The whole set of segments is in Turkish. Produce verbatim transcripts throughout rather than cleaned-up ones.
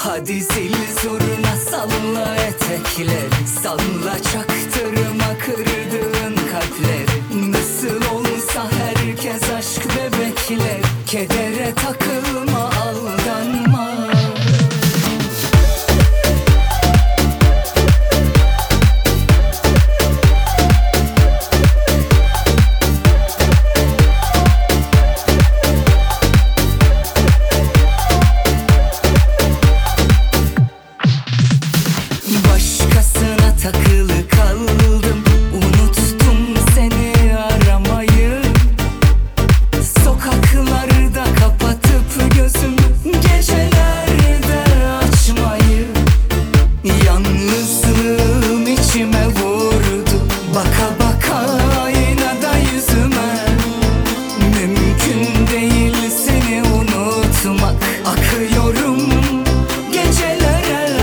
Hadi zil zurna salla etekleri, salla çaktırma kırdığın kalpleri. Nasıl olsa herkes aşk bebekler, kedere takılma, aldanma. Başkasına takılı kaldım, unuttum seni aramayı. Sokaklarda kapatıp gözümü, gecelerde açmayı. Yalnızlığım içime vurdu, baka baka aynada yüzüme. Mümkün değil seni unutmak, akıyorum gecelere.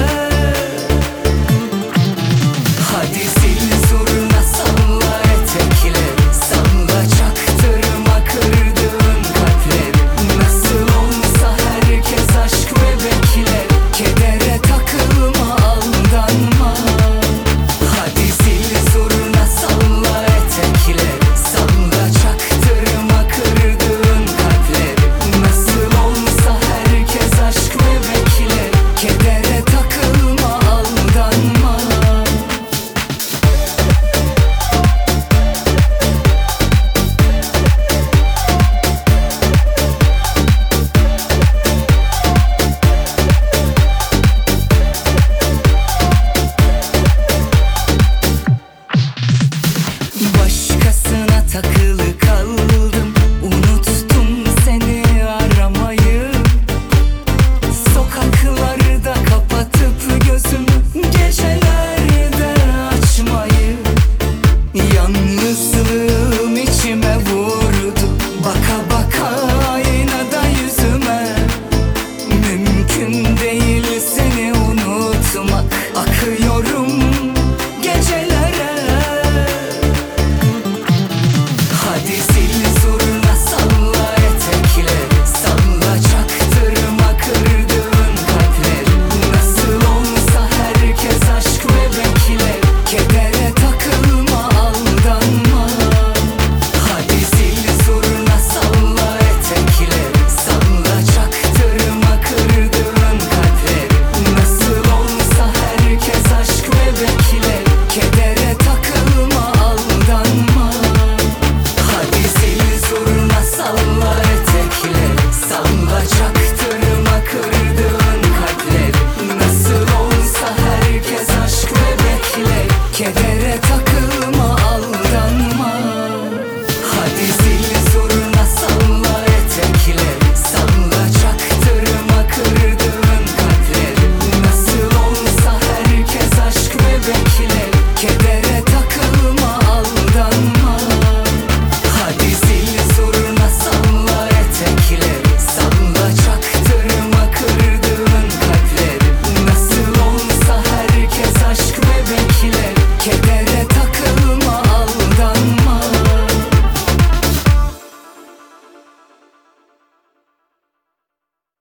Hadi zil zurna salla etekleri, salla çaktırma kırdığın kalpleri. Nasıl olsa herkes aşk bebekler, kedere takılma, aldanma. Hadi zil zurna salla etekleri, salla çaktırma kırdığın kalpleri. Nasıl olsa herkes aşk bebekler, kedere takılma, aldanma. Başkasına takılı kaldım, unuttum seni aramayı. Sokaklarda kapatıp gözümü, gecelerde açmayı. Yalnızlığım içime vurdu, baka baka aynada yüzüme. Mümkün değil